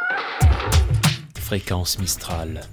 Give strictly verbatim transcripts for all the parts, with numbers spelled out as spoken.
Fréquence Mistral.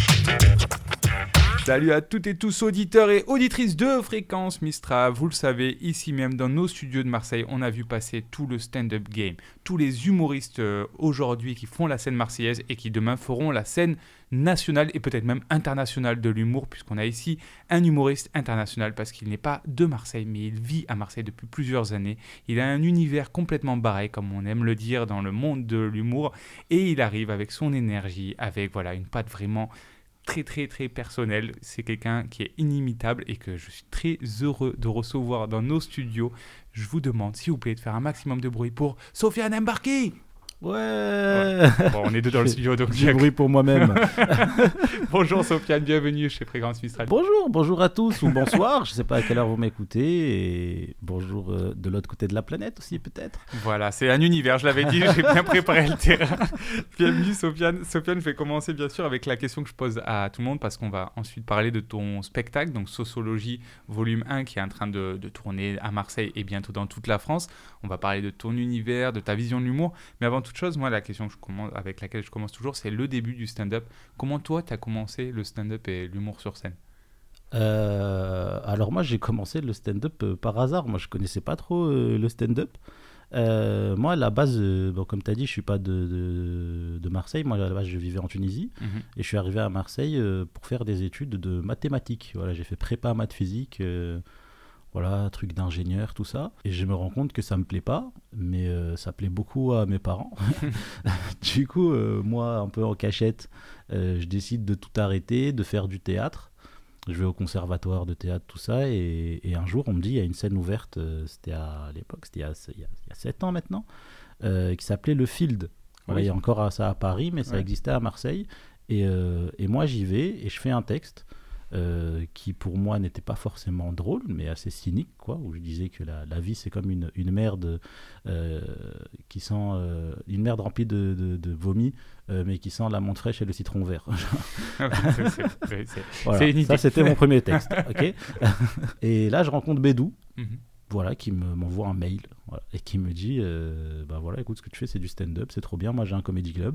Salut à toutes et tous auditeurs et auditrices de Fréquence Mistral. Vous le savez, ici même dans nos studios de Marseille, on a vu passer tout le stand-up game. Tous les humoristes euh, aujourd'hui qui font la scène marseillaise et qui demain feront la scène nationale et peut-être même internationale de l'humour, puisqu'on a ici un humoriste international parce qu'il n'est pas de Marseille, mais il vit à Marseille depuis plusieurs années. Il a un univers complètement barré, comme on aime le dire, dans le monde de l'humour, et il arrive avec son énergie, avec voilà, une patte vraiment très très très personnel. C'est quelqu'un qui est inimitable et que je suis très heureux de recevoir dans nos studios. Je vous demande s'il vous plaît de faire un maximum de bruit pour Sofiane Mbarki. Ouais, ouais. Bon, on est deux dans le studio, donc du bruit pour moi-même. Bonjour Sofiane, bienvenue chez Fréquence Mistral. Bonjour, bonjour à tous ou bonsoir, je ne sais pas à quelle heure vous m'écoutez, et bonjour euh, de l'autre côté de la planète aussi peut-être. Voilà, c'est un univers, je l'avais dit, j'ai bien préparé le terrain. Bienvenue Sofiane. Sofiane, je vais commencer bien sûr avec la question que je pose à tout le monde parce qu'on va ensuite parler de ton spectacle, donc Sociologie volume un qui est en train de, de tourner à Marseille et bientôt dans toute la France. On va parler de ton univers, de ta vision de l'humour, mais avant tout chose, moi, la question que je commence, avec laquelle je commence toujours, c'est le début du stand-up. Comment toi, tu as commencé le stand-up et l'humour sur scène ? euh, Alors moi, j'ai commencé le stand-up euh, par hasard. Moi, je connaissais pas trop euh, le stand-up. Euh, moi, à la base, euh, bon, comme tu as dit, je suis pas de, de, de Marseille. Moi, à la base, je vivais en Tunisie. Mm-hmm. Et je suis arrivé à Marseille euh, pour faire des études de mathématiques. Voilà, j'ai fait prépa maths physique. Euh, Voilà, truc d'ingénieur, tout ça. Et je me rends compte que ça me plaît pas, mais euh, ça plaît beaucoup à mes parents. Du coup, euh, moi, un peu en cachette, euh, je décide de tout arrêter, de faire du théâtre. Je vais au conservatoire de théâtre, tout ça. Et, et un jour, on me dit, il y a une scène ouverte, euh, c'était à l'époque, c'était il y a, il y a, il y a sept ans maintenant, euh, qui s'appelait Le Field. Voilà, oui. Il y a encore ça à Paris, mais ça ouais. existait à Marseille. Et, euh, et moi, j'y vais et je fais un texte. Euh, qui pour moi n'était pas forcément drôle mais assez cynique quoi, où je disais que la, la vie c'est comme une, une merde euh, qui sent euh, une merde remplie de, de, de vomi euh, mais qui sent la menthe fraîche et le citron vert. c'est, c'est, c'est, voilà, c'est une ça c'était mon premier texte. Okay. Et là je rencontre Bédou mm-hmm. voilà, qui me, m'envoie un mail voilà, et qui me dit euh, bah voilà, écoute, ce que tu fais c'est du stand-up, c'est trop bien, moi j'ai un comedy club.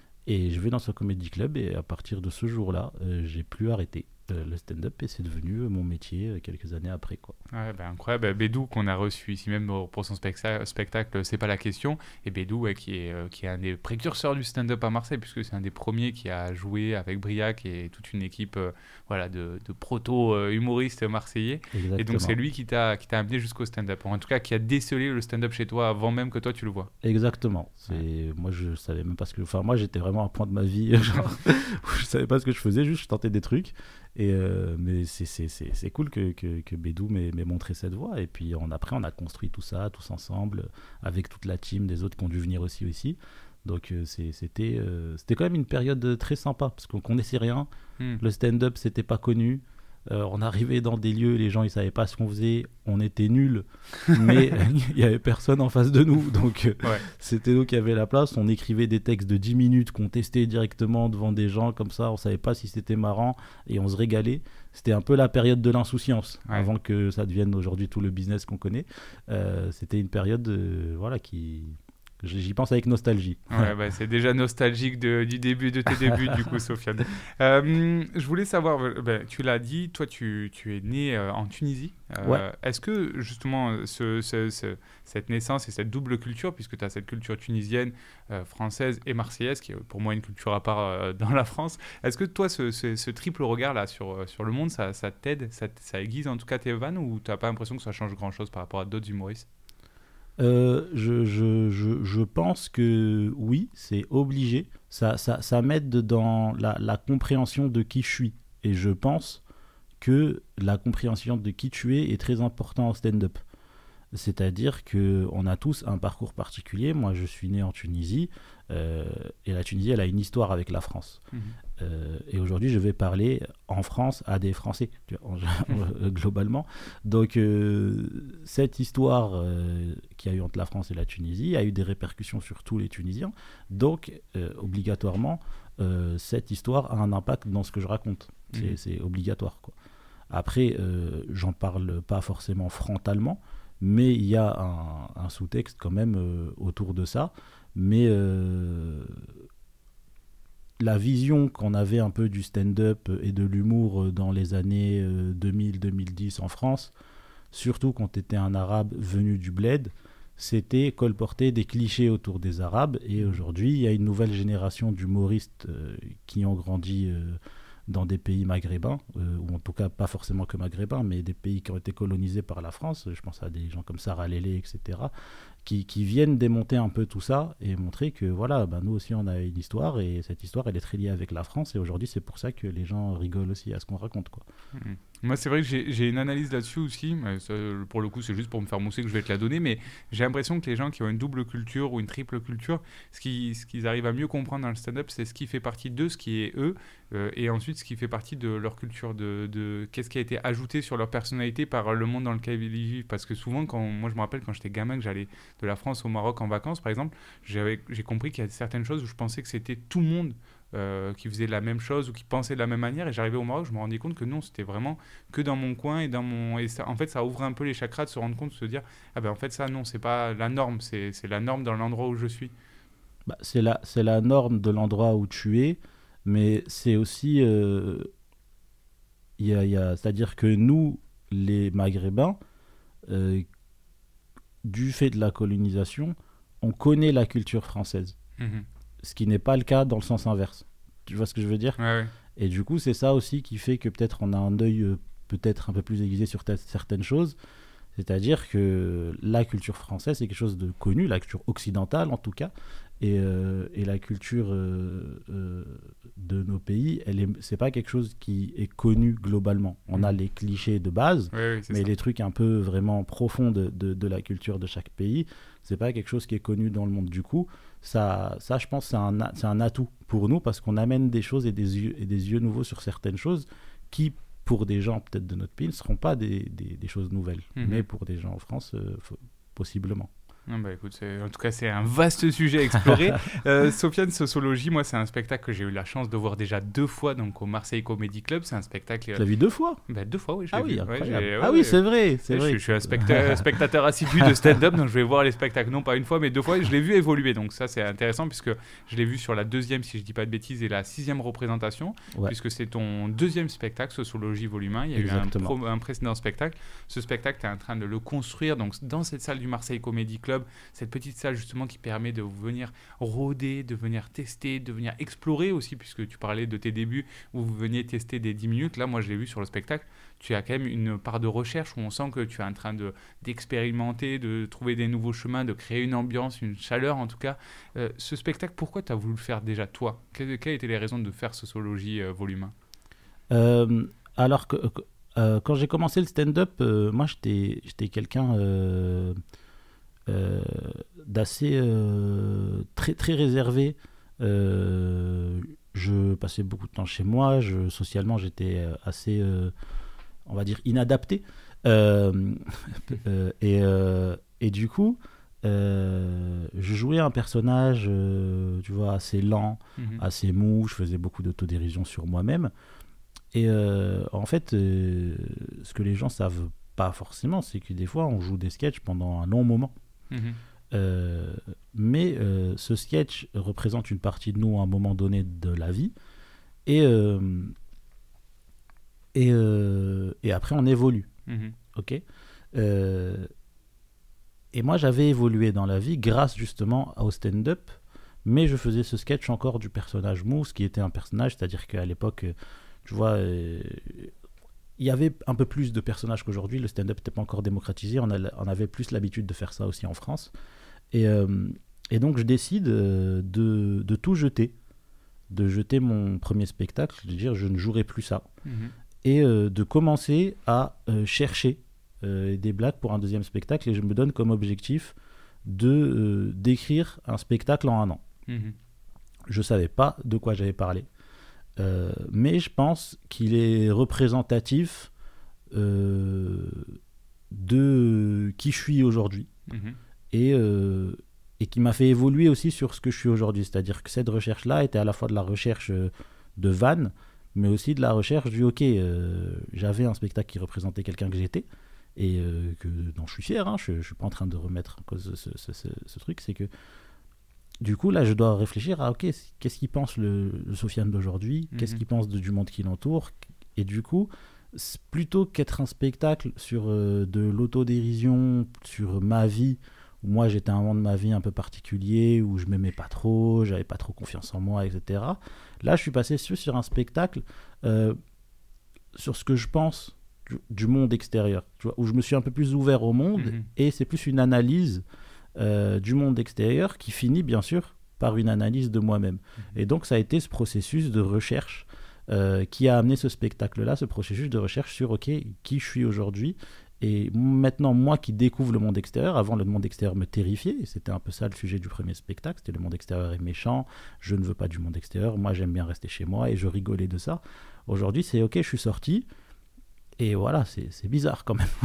Et je vais dans ce comedy club et à partir de ce jour-là, euh, j'ai plus arrêté euh, le stand-up et c'est devenu euh, mon métier euh, quelques années après, quoi. Ouais, bah, incroyable. Bah, Bédou qu'on a reçu ici même pour son spectacle, spectacle C'est pas la question. Et Bédou ouais, qui, est, euh, qui est un des précurseurs du stand-up à Marseille puisque c'est un des premiers qui a joué avec Briac et toute une équipe euh, voilà, de, de proto-humoristes marseillais. Exactement. Et donc c'est lui qui t'a, qui t'a amené jusqu'au stand-up. En tout cas qui a décelé le stand-up chez toi avant même que toi tu le vois. Exactement. C'est... Ouais. Moi je savais même pas ce que... Enfin moi j'étais vraiment à un point de ma vie genre, je savais pas ce que je faisais, juste je tentais des trucs et euh, mais c'est, c'est, c'est, c'est cool que, que, que Bédou m'ait, m'ait montré cette voie et puis on, après on a construit tout ça tous ensemble avec toute la team des autres qui ont dû venir aussi aussi donc euh, c'est, c'était, euh, c'était quand même une période très sympa parce qu'on connaissait rien, mm. le stand-up c'était pas connu. Euh, on arrivait dans des lieux, les gens ils savaient pas ce qu'on faisait, on était nuls, mais il y avait personne en face de nous, donc euh, ouais. c'était nous qui avions la place. On écrivait des textes de dix minutes qu'on testait directement devant des gens comme ça, on savait pas si c'était marrant et on se régalait. C'était un peu la période de l'insouciance, ouais. avant que ça devienne aujourd'hui tout le business qu'on connaît. Euh, c'était une période euh, voilà qui J'y pense avec nostalgie. Ouais, bah, c'est déjà nostalgique de, du début de tes débuts, du coup, Sofiane. Euh, je voulais savoir, bah, tu l'as dit, toi, tu, tu es né euh, en Tunisie. Euh, ouais. Est-ce que, justement, ce, ce, ce, cette naissance et cette double culture, puisque tu as cette culture tunisienne, euh, française et marseillaise, qui est pour moi une culture à part euh, dans la France, est-ce que toi, ce, ce, ce triple regard-là sur, sur le monde, ça, ça t'aide, ça, ça aiguise en tout cas tes vannes, ou tu n'as pas l'impression que ça change grand-chose par rapport à d'autres humoristes ? Euh, je, je, je, je pense que oui, c'est obligé. Ça, ça, ça m'aide dans la, la compréhension de qui je suis. Et je pense que la compréhension de qui tu es est très importante en stand-up. C'est-à-dire qu'on a tous un parcours particulier. Moi, je suis né en Tunisie. Euh, et la Tunisie, elle a une histoire avec la France. Mmh. Euh, et aujourd'hui, je vais parler en France à des Français, tu vois, en, globalement. Donc, euh, cette histoire euh, qu'il y a eu entre la France et la Tunisie a eu des répercussions sur tous les Tunisiens. Donc, euh, obligatoirement, euh, cette histoire a un impact dans ce que je raconte. C'est, mmh. c'est obligatoire, quoi. Après, euh, j'en parle pas forcément frontalement, mais il y a un, un sous-texte quand même euh, autour de ça. Mais euh, la vision qu'on avait un peu du stand-up et de l'humour dans les années deux mille deux mille dix en France, surtout quand tu étais un arabe venu du bled, c'était colporter des clichés autour des arabes. Et aujourd'hui, il y a une nouvelle génération d'humoristes euh, qui ont grandi euh, dans des pays maghrébins, euh, ou en tout cas pas forcément que maghrébins, mais des pays qui ont été colonisés par la France. Je pense à des gens comme Sarah Lélé, et cetera, qui, qui viennent démonter un peu tout ça et montrer que voilà, ben nous aussi on a une histoire, et cette histoire elle est très liée avec la France, et aujourd'hui c'est pour ça que les gens rigolent aussi à ce qu'on raconte, quoi. Mmh. Moi, c'est vrai que j'ai, j'ai une analyse là-dessus aussi. Mais ça, pour le coup, c'est juste pour me faire mousser que je vais te la donner. Mais j'ai l'impression que les gens qui ont une double culture ou une triple culture, ce, qui, ce qu'ils arrivent à mieux comprendre dans le stand-up, c'est ce qui fait partie d'eux, ce qui est eux, euh, et ensuite ce qui fait partie de leur culture, de, de qu'est-ce qui a été ajouté sur leur personnalité par le monde dans lequel ils vivent. Parce que souvent, quand, moi je me rappelle quand j'étais gamin, que j'allais de la France au Maroc en vacances, par exemple, j'avais, j'ai compris qu'il y a certaines choses où je pensais que c'était tout le monde. Euh, qui faisait la même chose ou qui pensait de la même manière, et j'arrivais au Maroc, je me rendais compte que non, c'était vraiment que dans mon coin, et dans mon et ça, en fait ça ouvrait un peu les chakras de se rendre compte, de se dire ah ben en fait ça non, c'est pas la norme, c'est, c'est la norme dans l'endroit où je suis. Bah, c'est la c'est la norme de l'endroit où tu es, mais c'est aussi euh, y a, y a, c'est-à-dire que nous les Maghrébins, euh, du fait de la colonisation, on connaît la culture française. Mmh. Ce qui n'est pas le cas dans le sens inverse. Tu vois ce que je veux dire ? Ouais, ouais. Et du coup, c'est ça aussi qui fait que peut-être on a un œil euh, peut-être un peu plus aiguisé sur t- certaines choses. C'est-à-dire que la culture française, c'est quelque chose de connu, la culture occidentale en tout cas, et, euh, et la culture euh, euh, de nos pays, elle est, c'est pas quelque chose qui est connu globalement. On mmh. a les clichés de base, ouais, oui, mais ça. Les trucs un peu vraiment profonds de, de, de la culture de chaque pays, c'est pas quelque chose qui est connu dans le monde. Du coup, ça, ça je pense, c'est un, c'est un atout pour nous, parce qu'on amène des choses et des yeux, et des yeux nouveaux sur certaines choses qui, pour des gens peut-être de notre pays, ne seront pas des, des, des choses nouvelles. Mmh. Mais pour des gens en France, euh, faut, possiblement. Non, bah, écoute, c'est, en tout cas, c'est un vaste sujet à explorer. euh, Sofiane, Sociologie, moi, c'est un spectacle que j'ai eu la chance de voir déjà deux fois donc, au Marseille Comedy Club. C'est un spectacle... Tu l'as vu deux fois ? Bah, deux fois, oui. Je ah, l'ai oui, vu. incroyable. Ouais, j'ai... ah ouais, oui, ouais. c'est vrai. C'est ouais, vrai. Je, je suis un spectateur, spectateur assidu de stand-up, donc je vais voir les spectacles, non pas une fois, mais deux fois. Et je l'ai vu évoluer. Donc ça, c'est intéressant, puisque je l'ai vu sur la deuxième, si je ne dis pas de bêtises, et la sixième représentation, ouais. puisque c'est ton deuxième spectacle, Sociologie Volume un. Il y a Exactement. eu un, pro- un précédent spectacle. Ce spectacle, tu es en train de le construire donc, dans cette salle du Marseille Comedy Club, cette petite salle justement qui permet de venir rôder, de venir tester, de venir explorer aussi, puisque tu parlais de tes débuts où vous veniez tester des dix minutes. Là, moi, je l'ai vu sur le spectacle. Tu as quand même une part de recherche où on sent que tu es en train de, d'expérimenter, de trouver des nouveaux chemins, de créer une ambiance, une chaleur en tout cas. Euh, ce spectacle, pourquoi tu as voulu le faire déjà toi ? Quelles, quelles étaient les raisons de faire Sociologie euh, Volume un ? euh, Alors que euh, quand j'ai commencé le stand-up, euh, moi j'étais, j'étais quelqu'un... Euh... Euh, d'assez euh, très très réservé. Euh, je passais beaucoup de temps chez moi. Je, socialement, j'étais assez, euh, on va dire, inadapté. Euh, euh, et, euh, et du coup, euh, je jouais un personnage, euh, tu vois, assez lent, mm-hmm. assez mou. Je faisais beaucoup d'autodérision sur moi-même. Et euh, en fait, euh, ce que les gens savent pas forcément, c'est que des fois, on joue des sketchs pendant un long moment. Mmh. Euh, mais euh, ce sketch représente une partie de nous à un moment donné de la vie, et, euh, et, euh, et après on évolue. Mmh. Okay euh, et moi j'avais évolué dans la vie grâce justement au stand-up, mais je faisais ce sketch encore du personnage Mousse, qui était un personnage, c'est-à-dire qu'à l'époque, tu vois, euh, il y avait un peu plus de personnages qu'aujourd'hui. Le stand-up n'était pas encore démocratisé. On, a, on avait plus l'habitude de faire ça aussi en France. Et, euh, et donc, je décide euh, de, de tout jeter. De jeter mon premier spectacle, de dire je ne jouerai plus ça. Mmh. Et euh, de commencer à euh, chercher euh, des blagues pour un deuxième spectacle. Et je me donne comme objectif de, euh, d'écrire un spectacle en un an. Mmh. Je ne savais pas de quoi j'allais parler. Euh, mais je pense qu'il est représentatif euh, de qui je suis aujourd'hui. Mmh. et, euh, et qui m'a fait évoluer aussi sur ce que je suis aujourd'hui. C'est-à-dire que cette recherche-là était à la fois de la recherche de vannes, mais aussi de la recherche du « ok, euh, j'avais un spectacle qui représentait quelqu'un que j'étais », et euh, que, dont je suis fier, hein, je ne suis pas en train de remettre en cause ce, ce, ce, ce truc, c'est que du coup, là, je dois réfléchir à, ok, qu'est-ce qu'il pense le, le Sofiane d'aujourd'hui, mm-hmm. qu'est-ce qu'il pense de, du monde qui l'entoure. Et du coup, plutôt qu'être un spectacle sur euh, de l'autodérision, sur ma vie, où moi, j'étais à un moment de ma vie un peu particulier, où je m'aimais pas trop, j'avais pas trop confiance en moi, et cetera. Là, je suis passé sur, sur un spectacle euh, sur ce que je pense du, du monde extérieur, tu vois, où je me suis un peu plus ouvert au monde, mm-hmm. et c'est plus une analyse Euh, du monde extérieur qui finit bien sûr par une analyse de moi-même. Mmh. Et donc ça a été ce processus de recherche euh, qui a amené ce spectacle-là, ce processus de recherche sur ok, qui je suis aujourd'hui. Et maintenant, moi qui découvre le monde extérieur, avant le monde extérieur me terrifiait, et c'était un peu ça le sujet du premier spectacle, c'était le monde extérieur est méchant, je ne veux pas du monde extérieur, moi j'aime bien rester chez moi et je rigolais de ça. Aujourd'hui c'est ok, je suis sorti. Et voilà, c'est, c'est bizarre quand même.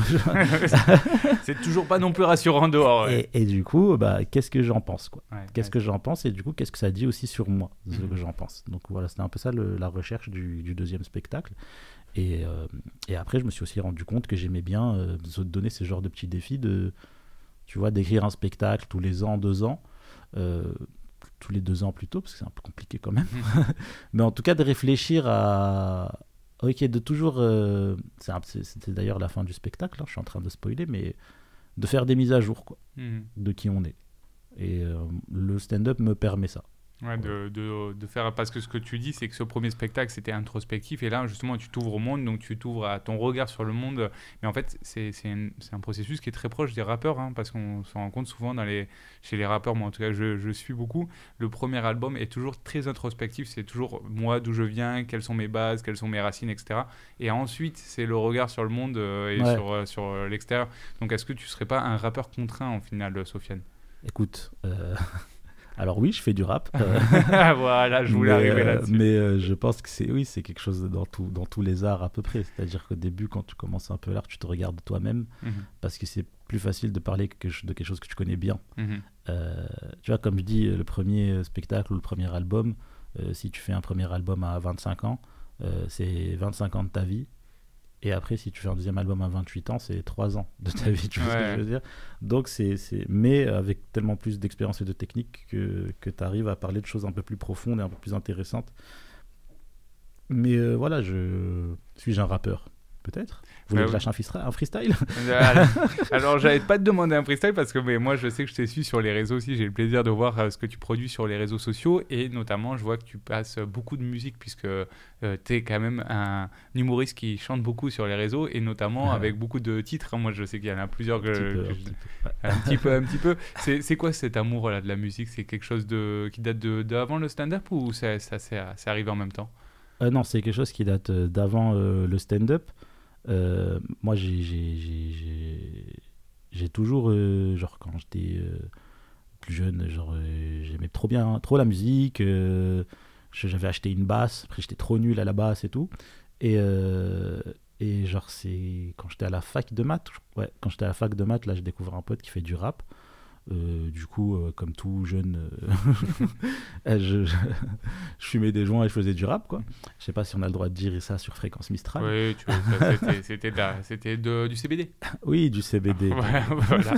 C'est toujours pas non plus rassurant dehors. Ouais. Et, et du coup, bah, qu'est-ce que j'en pense quoi ouais, Qu'est-ce ouais. que j'en pense et du coup, qu'est-ce que ça dit aussi sur moi, ce mmh. que j'en pense. Donc voilà, c'était un peu ça le, la recherche du, du deuxième spectacle. Et, euh, et après, je me suis aussi rendu compte que j'aimais bien euh, donner ce genre de petits défis de, tu vois, d'écrire un spectacle tous les ans, deux ans. Euh, tous les deux ans plutôt, parce que c'est un peu compliqué quand même. Mmh. Mais en tout cas, de réfléchir à... Ok, de toujours... Euh, c'est un, c'est, c'était d'ailleurs la fin du spectacle, hein, je suis en train de spoiler, mais de faire des mises à jour, quoi, mmh. de qui on est. Et euh, le stand-up me permet ça. Ouais, de, de, de faire... Parce que ce que tu dis, c'est que ce premier spectacle, c'était introspectif, et là, justement, tu t'ouvres au monde, donc tu t'ouvres à ton regard sur le monde. Mais en fait, c'est, c'est, un, c'est un processus qui est très proche des rappeurs, hein, parce qu'on s'en rend compte souvent dans les, chez les rappeurs, moi en tout cas, je, je suis beaucoup. Le premier album est toujours très introspectif, c'est toujours moi, d'où je viens, quelles sont mes bases, quelles sont mes racines, et cetera. Et ensuite, c'est le regard sur le monde euh, et ouais. sur, euh, sur euh, l'extérieur. Donc, est-ce que tu ne serais pas un rappeur contraint, en final, Sofiane ? Écoute... Euh... Alors oui, je fais du rap. Euh, voilà, je voulais mais, arriver là-dessus. Euh, mais euh, je pense que c'est, oui, c'est quelque chose dans, tout, dans tous les arts à peu près. C'est-à-dire qu'au début, quand tu commences un peu l'art, tu te regardes toi-même mm-hmm. parce que c'est plus facile de parler que, de quelque chose que tu connais bien. Mm-hmm. Euh, tu vois, comme je dis, le premier spectacle ou le premier album, euh, si tu fais un premier album à vingt-cinq ans, euh, c'est vingt-cinq ans de ta vie. Et après, si tu fais un deuxième album à vingt-huit ans, c'est trois ans de ta vie, tu vois ouais. ce que je veux dire. Donc, c'est, c'est... Mais avec tellement plus d'expérience et de technique que, que tu arrives à parler de choses un peu plus profondes et un peu plus intéressantes. Mais euh, voilà, je... suis-je un rappeur ? Peut-être. Vous voulez bah, que je lâche un freestyle, un freestyle alors, alors, j'allais pas te demander un freestyle parce que mais moi, je sais que je t'ai su sur les réseaux aussi. J'ai le plaisir de voir euh, ce que tu produis sur les réseaux sociaux. Et notamment, je vois que tu passes beaucoup de musique puisque euh, tu es quand même un humoriste qui chante beaucoup sur les réseaux et notamment ah. avec beaucoup de titres. Moi, je sais qu'il y en a plusieurs. Que, un, petit peu, que un, je... petit peu. un petit peu. Un petit peu. C'est, c'est quoi cet amour là, de la musique ? C'est quelque chose de, qui date de, d'avant le stand-up ou ça, ça, ça, c'est arrivé en même temps ? euh, Non, c'est quelque chose qui date d'avant euh, le stand-up. Euh, moi j'ai, j'ai, j'ai, j'ai, j'ai toujours euh, genre quand j'étais euh, plus jeune genre euh, j'aimais trop bien trop la musique euh, j'avais acheté une basse, après j'étais trop nul à la basse et tout et, euh, et genre c'est quand j'étais à la fac de maths ouais quand j'étais à la fac de maths là j'ai découvert un pote qui fait du rap. Euh, du coup, euh, comme tout jeune, euh, je, je, je fumais des joints et je faisais du rap, quoi. Je sais pas si on a le droit de dire ça sur Fréquence Mistral. Oui, tu vois, ça, c'était, c'était, de la, c'était de, du C B D. Oui, du C B D. Ouais, voilà.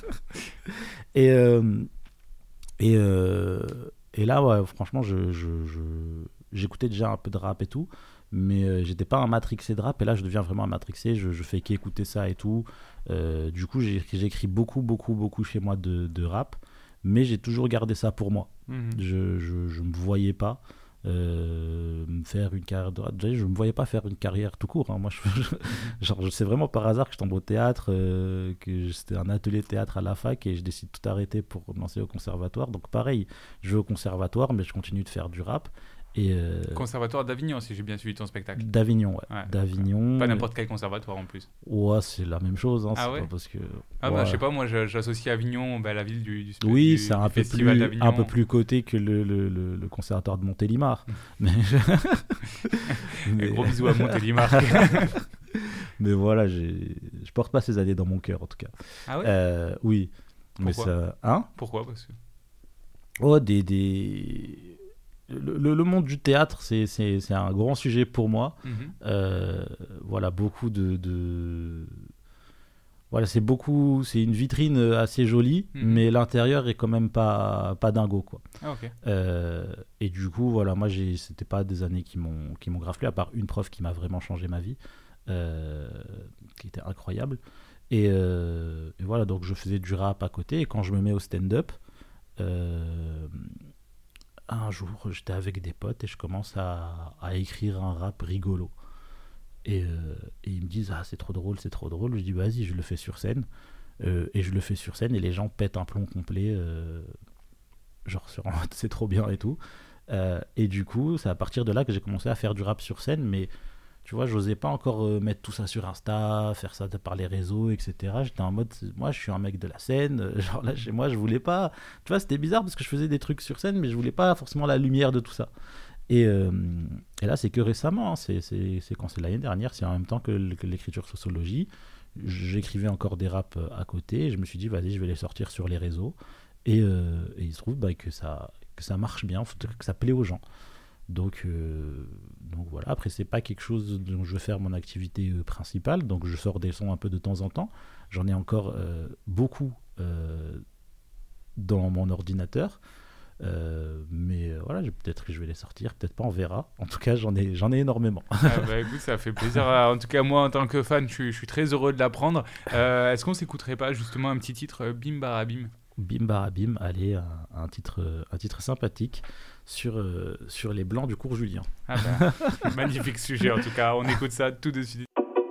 et, euh, et, euh, et là, ouais, franchement, je, je, je, j'écoutais déjà un peu de rap et tout, mais euh, j'étais pas un matrixé de rap, et là, je deviens vraiment un matrixé, je, je fais qu'écouter ça et tout. Euh, du coup, j'ai, j'ai écrit beaucoup, beaucoup, beaucoup chez moi de, de rap, mais j'ai toujours gardé ça pour moi. Mmh. Je, je, je me voyais pas euh, faire une carrière de rap. Je me voyais pas faire une carrière tout court. Hein. Moi, je, je, genre, je sais vraiment par hasard que je tombe au théâtre, euh, que c'était un atelier de théâtre à la fac et je décide de tout arrêter pour me lancer au conservatoire. Donc, pareil, je vais au conservatoire, mais je continue de faire du rap. Et euh... Conservatoire d'Avignon, si j'ai bien suivi ton spectacle. D'Avignon, ouais. ouais D'Avignon. Pas n'importe quel conservatoire en plus. Ouais, c'est la même chose. Hein, ah c'est ouais pas parce que. Ah ouais. bah je sais pas, moi j'associe Avignon, bah, la ville du, du, oui, du, c'est un du peu festival plus, d'Avignon. un peu plus coté que le, le, le, le conservatoire de Montélimar. mais mais... Gros bisous à Montélimar. Mais voilà, j'ai... je porte pas ces années dans mon cœur en tout cas. Ah ouais euh, Oui. Pourquoi mais ça... hein Pourquoi parce que... Oh, des... des... Le, le, le monde du théâtre, c'est, c'est, c'est un grand sujet pour moi. Mm-hmm. Euh, voilà, beaucoup de, de... voilà, c'est beaucoup, c'est une vitrine assez jolie, mmh. mais l'intérieur est quand même pas, pas dingo, quoi. Ah, ok. Euh, et du coup, voilà, moi, j'ai, c'était pas des années qui m'ont, qui m'ont grave plu, à part une prof qui m'a vraiment changé ma vie, euh, qui était incroyable. Et, euh, et voilà, donc je faisais du rap à côté, et quand je me mets au stand-up, euh, un jour, j'étais avec des potes et je commence à, à écrire un rap rigolo. Et, euh, et ils me disent « Ah, c'est trop drôle, c'est trop drôle ». Je dis « Vas-y, je le fais sur scène. Euh, » Et je le fais sur scène et les gens pètent un plomb complet. Euh, genre, sur, c'est trop bien et tout. Euh, et du coup, c'est à partir de là que j'ai commencé à faire du rap sur scène. Mais tu vois, j'osais pas encore euh, mettre tout ça sur Insta, faire ça par les réseaux, et cetera. J'étais en mode, moi, je suis un mec de la scène. Genre là, chez moi, je voulais pas... Tu vois, c'était bizarre parce que je faisais des trucs sur scène, mais je voulais pas forcément la lumière de tout ça. Et, euh, et là, c'est que récemment, hein, c'est, c'est, c'est quand c'est l'année dernière, c'est en même temps que, que l'écriture sociologie. J'écrivais encore des raps à côté et je me suis dit, vas-y, je vais les sortir sur les réseaux. Et, euh, et il se trouve bah, que, ça, que ça marche bien, que ça plaît aux gens. Donc, euh, donc voilà, après, c'est pas quelque chose dont je veux faire mon activité euh, principale. Donc, je sors des sons un peu de temps en temps. J'en ai encore euh, beaucoup euh, dans mon ordinateur. Euh, mais euh, voilà, peut-être que je vais les sortir, peut-être pas, on verra. En tout cas, j'en ai, j'en ai énormément. Ah bah écoute, ça fait plaisir. En tout cas, moi, en tant que fan, je suis, je suis très heureux de l'apprendre. Euh, est-ce qu'on s'écouterait pas justement un petit titre, Bim Barabim? Bim Barabim, allez, un, un, titre, un titre sympathique sur, euh, sur les blancs du cours Julien. Ah bah, magnifique sujet en tout cas, on écoute ça tout de suite.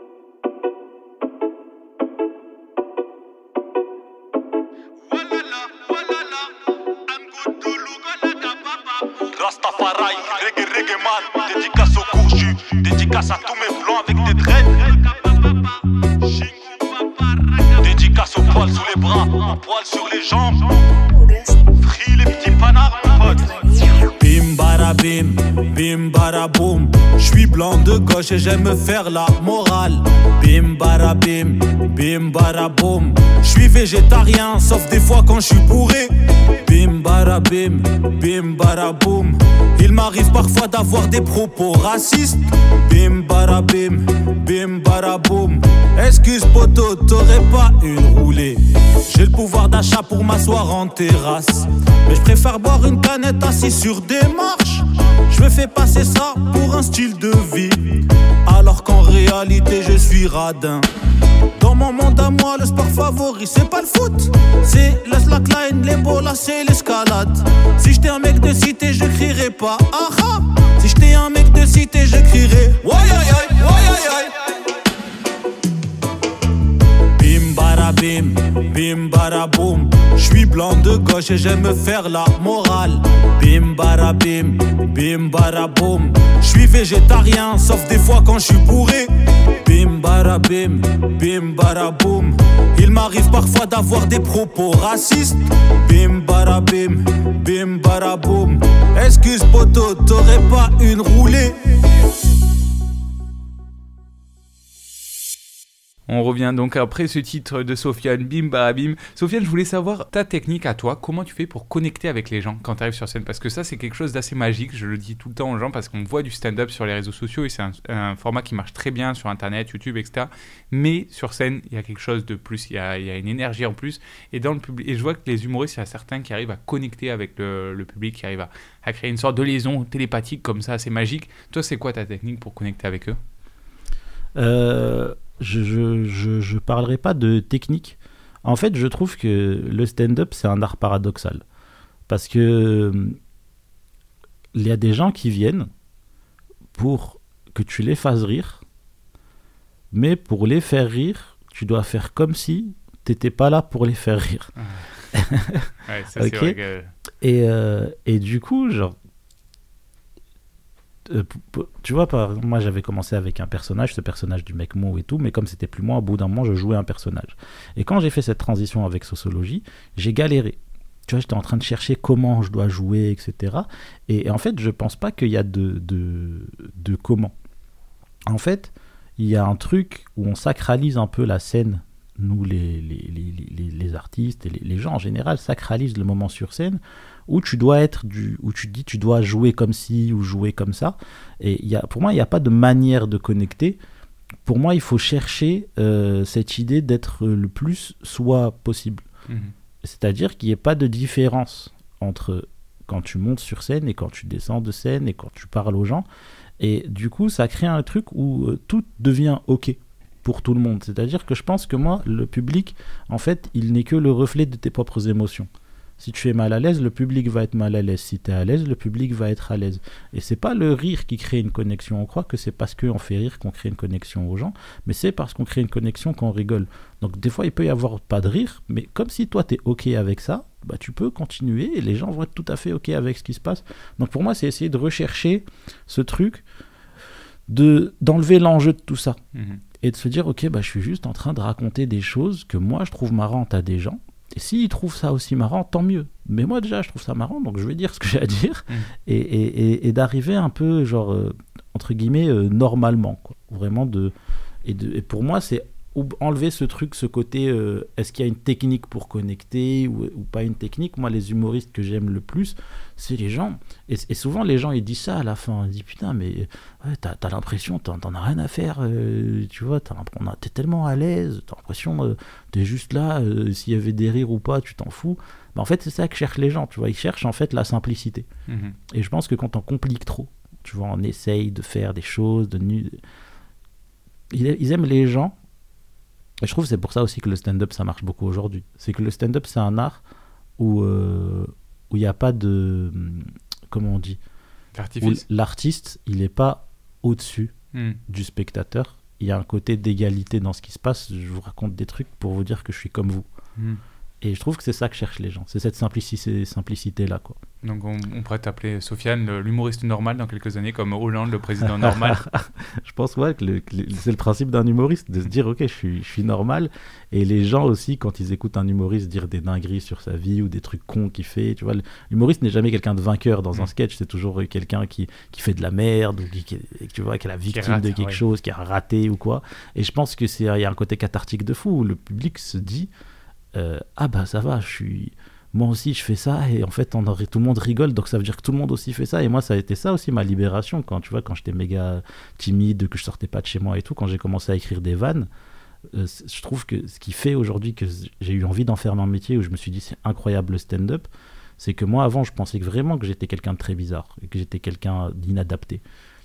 Rastafari, reggae, reggae man, dédicace au courju, dédicace à tous mes blancs avec des dreads. Dédicace au poil sous les bras, au poil sur les jambes. Free les petits panards, potes. Bim barabim, bim baraboum. J'suis blanc de gauche et j'aime me faire la morale. Bim barabim, bim baraboum. J'suis végétarien, sauf des fois quand j'suis bourré. Bim barabim, bim baraboum. Il m'arrive parfois d'avoir des propos racistes. Bim barabim, bim baraboum. Excuse poto, t'aurais pas une roulée. J'ai le pouvoir d'achat pour m'asseoir en terrasse, mais je préfère boire une canette assis sur des marches. Je me fais passer ça pour un style de vie, alors qu'en réalité je suis radin. Dans mon monde à moi, le sport favori c'est pas le foot, c'est la slackline, les bolas, c'est l'escalade. Si j'étais un mec de cité, je crierais pas ah ah. Si j'étais un mec de cité, je crierais ouais aïe aïe, ouais aïe aïe. Bim barabim, bim baraboum. J'suis blanc de gauche et j'aime me faire la morale. Bim barabim, bim baraboum. J'suis végétarien, sauf des fois quand j'suis bourré. Bim barabim, bim baraboum. Il m'arrive parfois d'avoir des propos racistes. Bim barabim, bim baraboum. Excuse poto, t'aurais pas une roulée. On revient donc après ce titre de Sofiane, Bim Barabim. Sofiane, je voulais savoir ta technique à toi. Comment tu fais pour connecter avec les gens quand tu arrives sur scène? Parce que ça, c'est quelque chose d'assez magique. Je le dis tout le temps aux gens parce qu'on voit du stand-up sur les réseaux sociaux et c'est un, un format qui marche très bien sur Internet, YouTube, et cetera. Mais sur scène, il y a quelque chose de plus. Il y a, il y a une énergie en plus. Et, dans le public, et je vois que les humoristes, il y a certains qui arrivent à connecter avec le, le public, qui arrivent à, à créer une sorte de liaison télépathique comme ça, c'est magique. Toi, c'est quoi ta technique pour connecter avec eux? Euh... Je, je, je, je parlerai pas de technique. En fait, je trouve que le stand-up, c'est un art paradoxal. Parce que il y a des gens qui viennent pour que tu les fasses rire, mais pour les faire rire, tu dois faire comme si tu n'étais pas là pour les faire rire. Ouais, ça, okay. C'est vrai que... et, euh, et du coup, genre, Euh, tu vois, par exemple, moi j'avais commencé avec un personnage, ce personnage du mec mou et tout, mais comme c'était plus moi, au bout d'un moment je jouais un personnage. Et quand j'ai fait cette transition avec sociologie, j'ai galéré. Tu vois, j'étais en train de chercher comment je dois jouer, et cetera. Et, et en fait, je pense pas qu'il y a de, de, de comment. En fait, il y a un truc où on sacralise un peu la scène. Nous, les, les, les, les, les artistes et les, les gens en général sacralisent le moment sur scène où tu dois être du, où tu te dis tu dois jouer comme ci ou jouer comme ça. Et y a, pour moi, il n'y a pas de manière de connecter. pour moi, il faut chercher euh, cette idée d'être le plus soi possible. Mmh. C'est-à-dire qu'il n'y ait pas de différence entre quand tu montes sur scène et quand tu descends de scène et quand tu parles aux gens. Et du coup, ça crée un truc où euh, tout devient OK pour tout le monde. C'est-à-dire que je pense que moi, le public, en fait, il n'est que le reflet de tes propres émotions. Si tu es mal à l'aise, le public va être mal à l'aise. Si tu es à l'aise, le public va être à l'aise. Et c'est pas le rire qui crée une connexion. On croit que c'est parce qu'on fait rire qu'on crée une connexion aux gens, mais c'est parce qu'on crée une connexion qu'on rigole. Donc des fois, il peut y avoir pas de rire, mais comme si toi, tu es OK avec ça, bah, tu peux continuer et les gens vont être tout à fait OK avec ce qui se passe. Donc pour moi, c'est essayer de rechercher ce truc, de, d'enlever l'enjeu de tout ça. Mmh. Et de se dire, OK, bah, je suis juste en train de raconter des choses que moi, je trouve marrantes à des gens. Et s'ils trouvent ça aussi marrant, tant mieux. Mais moi, déjà, je trouve ça marrant, donc je vais dire ce que j'ai à dire. Mmh. Et, et, et, et d'arriver un peu, genre, euh, entre guillemets, euh, normalement. Quoi. Vraiment de... Et, de... et pour moi, c'est enlever ce truc, ce côté, euh, est-ce qu'il y a une technique pour connecter ou, ou pas une technique. Moi, les humoristes que j'aime le plus, c'est les gens. Et, et souvent, les gens, ils disent ça à la fin. Ils disent, putain, mais ouais, t'as, t'as l'impression, t'en, t'en as rien à faire. Euh, tu vois, t'as, t'es tellement à l'aise. T'as l'impression, euh, t'es juste là. Euh, s'il y avait des rires ou pas, tu t'en fous. Mais en fait, c'est ça que cherchent les gens. Tu vois, ils cherchent en fait la simplicité. Mmh. Et je pense que quand on complique trop, tu vois, on essaye de faire des choses, de nu... ils, ils aiment les gens. Et je trouve que c'est pour ça aussi que le stand-up, ça marche beaucoup aujourd'hui. C'est que le stand-up, c'est un art où euh, où il n'y a pas de... Comment on dit ? L'artifice. Où l'artiste, il n'est pas au-dessus mm. du spectateur. Il y a un côté d'égalité dans ce qui se passe. Je vous raconte des trucs pour vous dire que je suis comme vous. Mm. Et je trouve que c'est ça que cherchent les gens. C'est cette simplicité, simplicité-là, quoi. Donc on, on pourrait t'appeler Sofiane l'humoriste normal dans quelques années, comme Hollande le président normal. Je pense ouais, que, le, que le, c'est le principe d'un humoriste, de se dire ok, je suis, je suis normal. Et les gens aussi, quand ils écoutent un humoriste dire des dingueries sur sa vie ou des trucs cons qu'il fait, tu vois, l'humoriste n'est jamais quelqu'un de vainqueur dans mmh. un sketch, c'est toujours quelqu'un qui, qui fait de la merde ou qui, qui, tu vois, qui est la victime qui rate, de quelque ouais. chose, qui a raté ou quoi. Et je pense que c'est, il y a un côté cathartique de fou où le public se dit euh, ah bah ça va, je suis... moi aussi je fais ça et en fait on aurait, tout le monde rigole, donc ça veut dire que tout le monde aussi fait ça. Et moi ça a été ça aussi ma libération, quand tu vois, quand j'étais méga timide, que je sortais pas de chez moi et tout, quand j'ai commencé à écrire des vannes, euh, je trouve que ce qui fait aujourd'hui que j'ai eu envie d'en faire mon métier, où je me suis dit c'est incroyable le stand-up, c'est que moi avant je pensais que vraiment que j'étais quelqu'un de très bizarre et que j'étais quelqu'un d'inadapté,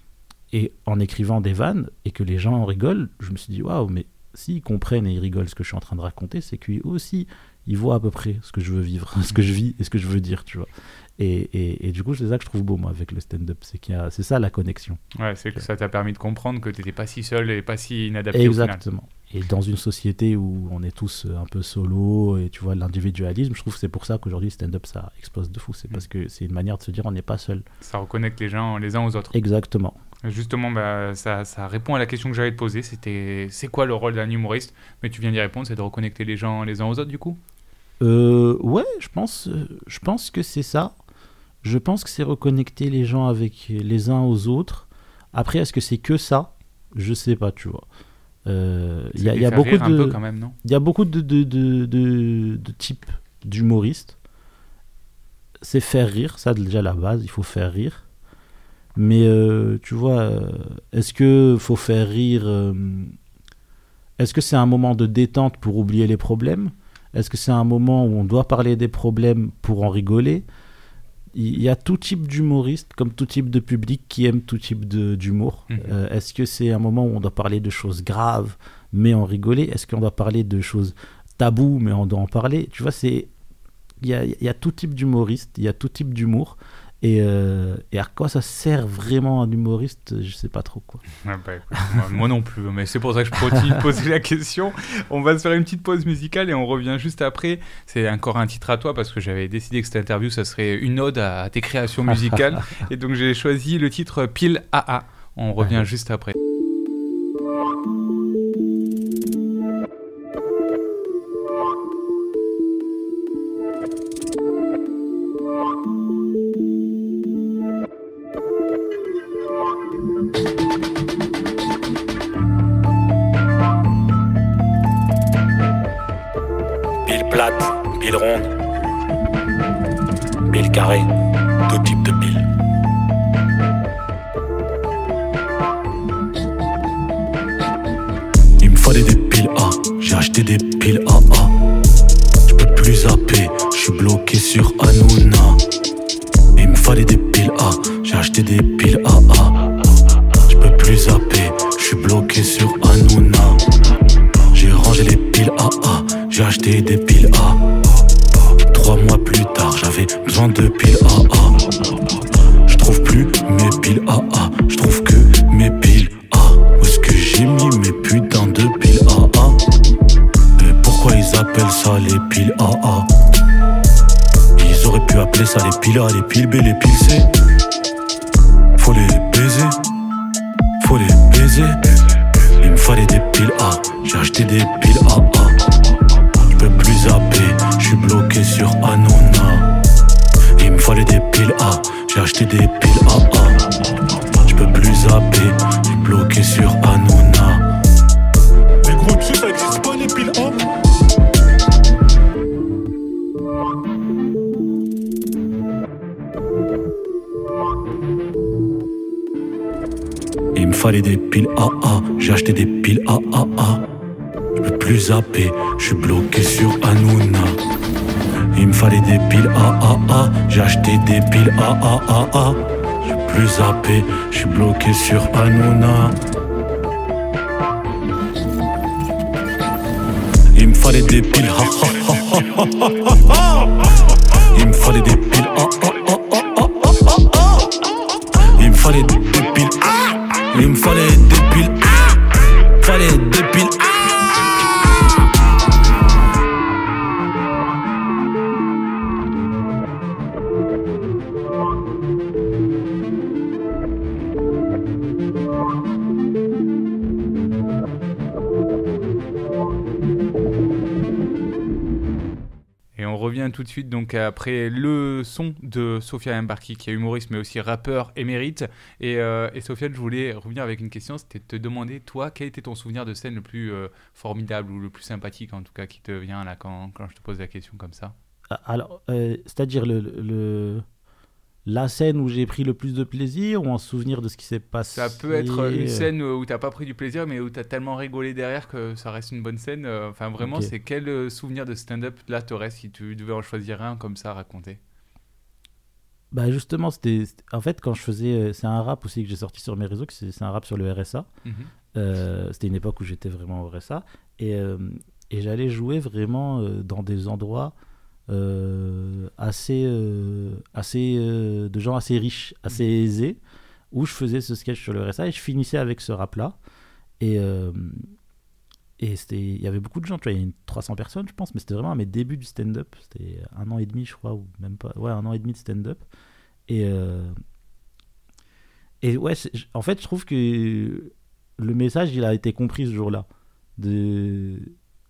et en écrivant des vannes et que les gens en rigolent, je me suis dit waouh, mais s'ils comprennent et ils rigolent ce que je suis en train de raconter, c'est qu'eux aussi ils voient à peu près ce que je veux vivre, ce que je vis et ce que je veux dire, tu vois. Et, et, et du coup, c'est ça que je trouve beau, moi, avec le stand-up. C'est, qu'il y a, c'est ça, la connexion. Ouais, c'est que ça t'a permis de comprendre que tu n'étais pas si seul et pas si inadapté. Exactement. Au final. Et dans une société où on est tous un peu solo et tu vois, l'individualisme, je trouve que c'est pour ça qu'aujourd'hui, le stand-up, ça explose de fou. C'est mmh. parce que c'est une manière de se dire on n'est pas seul. Ça reconnecte les gens les uns aux autres. Exactement. Justement, bah, ça, ça répond à la question que j'allais te poser. C'était c'est quoi le rôle d'un humoriste ? Mais tu viens d'y répondre, c'est de reconnecter les gens les uns aux autres, du coup ? Euh, ouais, je pense, je pense que c'est ça. Je pense que c'est reconnecter les gens avec les uns aux autres. Après, est-ce que c'est que ça ? Je sais pas, tu vois. Euh, il y a, y a beaucoup de, il y a beaucoup de de, de, de de types d'humoristes. C'est faire rire, ça déjà la base. Il faut faire rire. Mais euh, tu vois, est-ce que faut faire rire euh, est-ce que c'est un moment de détente pour oublier les problèmes ? Est-ce que c'est un moment où on doit parler des problèmes pour en rigoler ? Il y a tout type d'humoristes, comme tout type de public qui aime tout type de, d'humour. Mmh. Euh, est-ce que c'est un moment où on doit parler de choses graves, mais en rigoler ? Est-ce qu'on doit parler de choses taboues, mais on doit en parler ? Tu vois, c'est... il y a, il y a tout type d'humoristes, il y a tout type d'humour. Et, euh, et à quoi ça sert vraiment un humoriste ? Je sais pas trop, quoi. Ah bah, écoute, moi, moi non plus, mais c'est pour ça que je continue de poser la question. On va se faire une petite pause musicale et on revient juste après. C'est encore un titre à toi parce que j'avais décidé que cette interview, ça serait une ode à, à tes créations musicales. Et donc j'ai choisi le titre Pile A A. On revient ouais. juste après. Plate, pile ronde, pile carré, tout type de pile. acheté des piles A A. J'peux plus zapper, j'suis bloqué sur Hanouna. Il me fallait des piles A, j'ai acheté des piles A A. J'peux plus zapper, j'suis bloqué sur Hanouna. J'ai rangé les piles A A, j'ai acheté des piles A. Trois mois plus tard, j'avais besoin de piles A A. J'trouve plus mes piles A A, j'trouve que mes piles A. Où est-ce que j'ai mis mes putains de piles A A? Et pourquoi ils appellent ça les piles A A? Ils auraient pu appeler ça les piles A, les piles B, les piles C. Faut les baiser, faut les baiser. Il me fallait des piles A, j'ai acheté des piles A A. J'peux plus zapper, j'suis bloqué sur Hanouna. Il me fallait des piles A, j'ai acheté des piles A A. J'peux plus zapper, j'suis bloqué sur Hanouna. Mais gros, tu sais, ça existe pas les piles A. Il me fallait des piles A A, j'ai acheté des piles A A A. J'peux plus zapper, j'suis bloqué sur Hanouna. Il me fallait des piles A A A, j'ai acheté des piles A A A A. J'peux plus zapper, j'suis bloqué sur Hanouna. Il me fallait des piles ha ha ha ha ha ha. Il me fallait des piles A A A A A A. Il me fallait des piles A. Il me fallait des piles A. Fallait des piles A. Revient tout de suite donc après le son de Sofiane Mbarki qui est humoriste mais aussi rappeur émérite et, euh, et Sofiane, je voulais revenir avec une question, c'était de te demander toi quel était ton souvenir de scène le plus euh, formidable ou le plus sympathique en tout cas qui te vient là quand, quand je te pose la question comme ça. Alors euh, c'est-à-dire le, le la scène où j'ai pris le plus de plaisir ou un souvenir de ce qui s'est passé? Ça peut être une scène où t'as pas pris du plaisir mais où t'as tellement rigolé derrière que ça reste une bonne scène. Enfin vraiment, okay. C'est quel souvenir de stand-up là te reste si tu devais en choisir un comme ça à raconter? Bah justement, c'était, c'était en fait quand je faisais, c'est un rap aussi que j'ai sorti sur mes réseaux, que c'est, c'est un rap sur le R S A. Mm-hmm. Euh, c'était une époque où j'étais vraiment au R S A et, euh, et j'allais jouer vraiment euh, dans des endroits Euh, assez, euh, assez euh, de gens assez riches, assez mmh. aisés, où je faisais ce sketch sur le R S A et je finissais avec ce rap-là. Et, euh, et il y avait beaucoup de gens, tu vois, il y avait trois cents personnes, je pense, mais c'était vraiment à mes débuts du stand-up. C'était un an et demi, je crois, ou même pas. Ouais, un an et demi de stand-up. Et, euh, et ouais, en fait, je trouve que le message, il a été compris ce jour-là. De.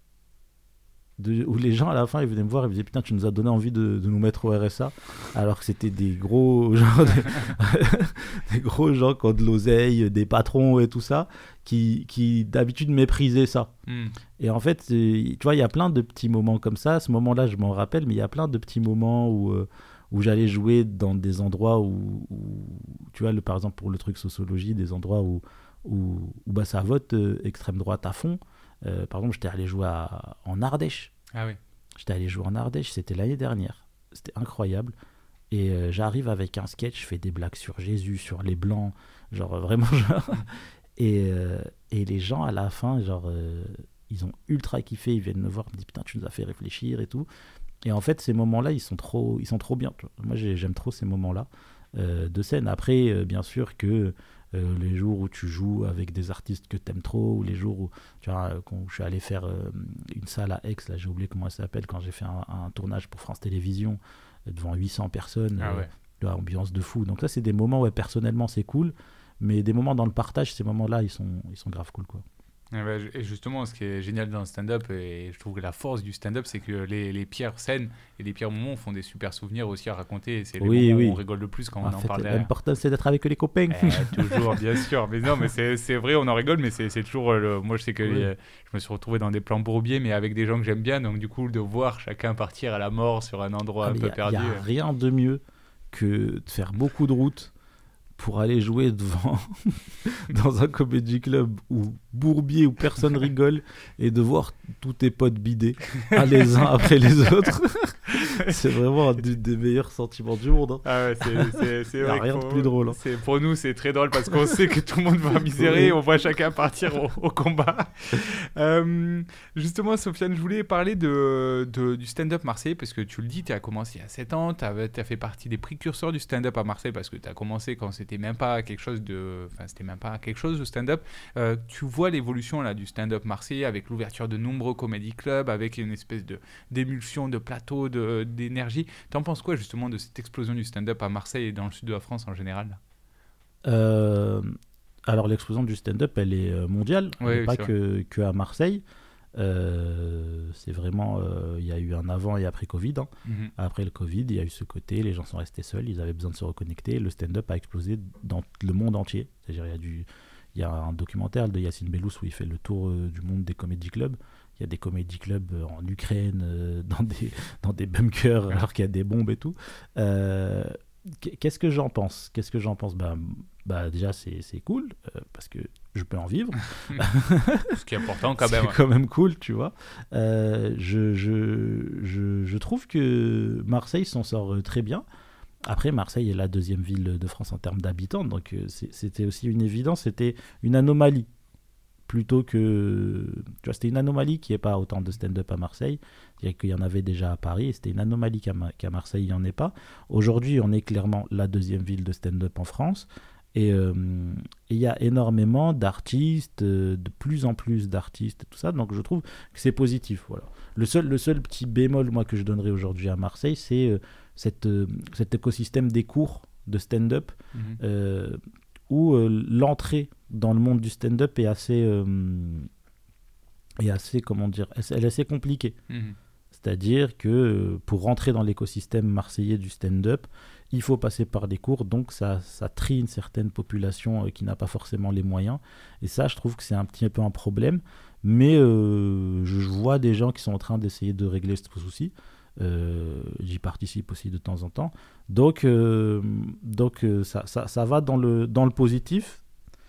De, où les gens à la fin ils venaient me voir et me disaient putain tu nous as donné envie de, de nous mettre au R S A alors que c'était des gros genre des, des gros gens qui ont de l'oseille, des patrons et tout ça qui, qui d'habitude méprisaient ça. Mm. Et en fait tu vois il y a plein de petits moments comme ça, ce moment là je m'en rappelle, mais il y a plein de petits moments où, euh, où j'allais jouer dans des endroits où, où tu vois le, par exemple pour le truc sociologie, des endroits où, où, où bah, ça vote euh, extrême droite à fond. Euh, par exemple, j'étais allé jouer à, en Ardèche. Ah oui. J'étais allé jouer en Ardèche, c'était l'année dernière. C'était incroyable. Et euh, j'arrive avec un sketch, je fais des blagues sur Jésus, sur les Blancs, genre euh, vraiment genre. Et, euh, et les gens à la fin, genre, euh, ils ont ultra kiffé, ils viennent me voir, ils me disent putain, tu nous as fait réfléchir et tout. Et en fait, ces moments-là, ils sont trop, ils sont trop bien. Moi, j'aime trop ces moments-là euh, de scène. Après, euh, bien sûr que. Euh, les jours où tu joues avec des artistes que t'aimes trop, ou les jours où tu vois, quand je suis allé faire euh, une salle à Aix, là j'ai oublié comment elle s'appelle, quand j'ai fait un, un tournage pour France Télévisions euh, devant huit cents personnes, ah ouais. euh, ambiance de fou. Donc ça c'est des moments où ouais, personnellement c'est cool, mais des moments dans le partage, ces moments-là ils sont, ils sont grave cool quoi. Et justement, ce qui est génial dans le stand-up, et je trouve que la force du stand-up, c'est que les, les pires scènes et les pires moments font des super souvenirs aussi à raconter. Et c'est les oui, moments oui. où on rigole le plus quand en on en fait, parle derrière. L'important, c'est d'être avec les copains. Eh, toujours, bien sûr. Mais non, mais c'est, c'est vrai, on en rigole, mais c'est, c'est toujours... Le... Moi, je sais que oui. les, je me suis retrouvé dans des plans bourbiers, mais avec des gens que j'aime bien. Donc, du coup, de voir chacun partir à la mort sur un endroit ah, un peu y a, perdu. Il n'y a rien de mieux que de faire beaucoup de routes pour aller jouer devant dans un comedy club où bourbier où personne rigole et de voir tous tes potes bider ah, les uns après les autres. C'est vraiment un des, des meilleurs sentiments du monde. Hein. Ah ouais, c'est, c'est, c'est vrai. Rien de plus drôle. Hein. C'est, pour nous, c'est très drôle parce qu'on sait que tout le monde va misérer et on voit chacun partir au, au combat. Euh, justement, Sofiane, je voulais parler de, de, du stand-up marseillais parce que tu le dis, tu as commencé il y a sept ans, tu as fait partie des précurseurs du stand-up à Marseille parce que tu as commencé quand c'était même pas quelque chose de, enfin, c'était même pas quelque chose de stand-up. Euh, tu vois l'évolution là, du stand-up marseillais avec l'ouverture de nombreux comedy clubs, avec une espèce de, d'émulsion de plateau, de d'énergie. T'en penses quoi justement de cette explosion du stand-up à Marseille et dans le sud de la France en général? euh, Alors l'explosion du stand-up, elle est mondiale, oui, elle oui, pas que, que à Marseille. Euh, c'est vraiment, il euh, y a eu un avant et après Covid. Hein. Mm-hmm. Après le Covid, il y a eu ce côté, les gens sont restés seuls, ils avaient besoin de se reconnecter. Le stand-up a explosé dans le monde entier. C'est-à-dire, il y a du, il y a un documentaire de Yacine Bellous où il fait le tour euh, du monde des comédie clubs. Il y a des comédie clubs en Ukraine, euh, dans, des, dans des bunkers, alors qu'il y a des bombes et tout. Euh, qu'est-ce que j'en pense Qu'est-ce que j'en pense bah, bah, déjà, c'est, c'est cool, euh, parce que je peux en vivre. Ce qui est important quand même. C'est quand même cool, tu vois. Euh, je, je, je, je trouve que Marseille s'en sort très bien. Après, Marseille est la deuxième ville de France en termes d'habitants, donc c'est, c'était aussi une évidence, c'était une anomalie. Plutôt que... Tu vois, c'était une anomalie qu'il n'y ait pas autant de stand-up à Marseille. C'est-à-dire qu'il y en avait déjà à Paris, et c'était une anomalie qu'à, Ma- qu'à Marseille, il n'y en ait pas. Aujourd'hui, on est clairement la deuxième ville de stand-up en France. Et il euh, y a énormément d'artistes, euh, de plus en plus d'artistes, et tout ça. Donc, je trouve que c'est positif. Voilà. Le seul, le seul petit bémol, moi, que je donnerais aujourd'hui à Marseille, c'est euh, cette, euh, cet écosystème des cours de stand-up, mmh. euh, où euh, l'entrée dans le monde du stand-up est assez, euh, est assez, comment dire, elle est assez compliquée. Mmh. C'est-à-dire que euh, pour rentrer dans l'écosystème marseillais du stand-up, il faut passer par des cours, donc ça, ça trie une certaine population euh, qui n'a pas forcément les moyens. Et ça, je trouve que c'est un petit peu un problème. Mais euh, je vois des gens qui sont en train d'essayer de régler ce souci. Euh, j'y participe aussi de temps en temps. Donc, euh, donc euh, ça, ça, ça va dans le, dans le positif.